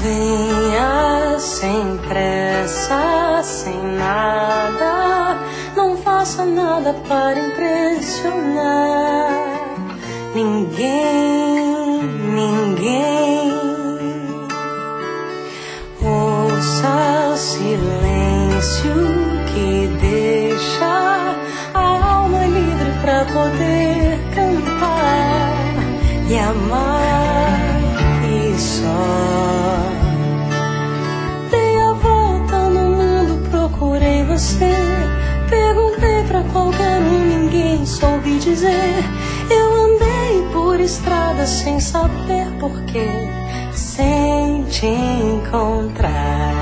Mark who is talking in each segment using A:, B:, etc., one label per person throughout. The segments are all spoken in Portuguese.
A: Venha sem pressa, sem nada, não faça nada para impressionar ninguém, ninguém. Ouça o silêncio que deixa a alma livre pra poder cantar e amar e só. Dei a volta no mundo, procurei você, perguntei pra qualquer um, ninguém soube dizer. Eu andei por estrada sem saber porquê, sem te encontrar.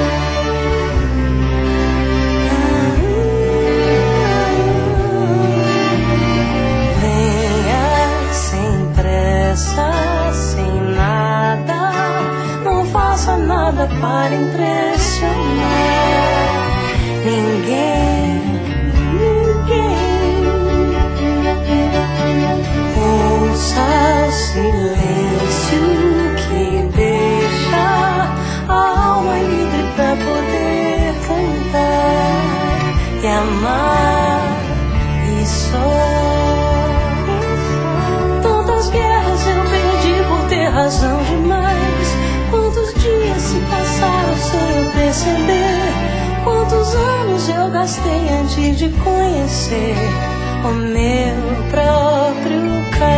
A: Venha sem pressa, sem nada, não faça nada para impressionar ninguém, ninguém. Ouça o silêncio que deixa a alma livre pra poder cantar e amar e só. Tantas guerras eu perdi por ter razão demais. Quantos dias se passaram sem eu perceber? Quantos anos eu gastei antes de conhecer o meu próprio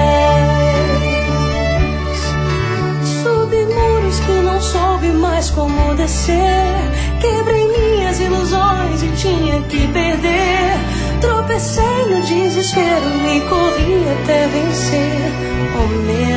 A: cais? Subi muros que não soube mais como descer, quebrei minhas ilusões e tinha que perder. Tropecei no desespero e corri até vencer o meu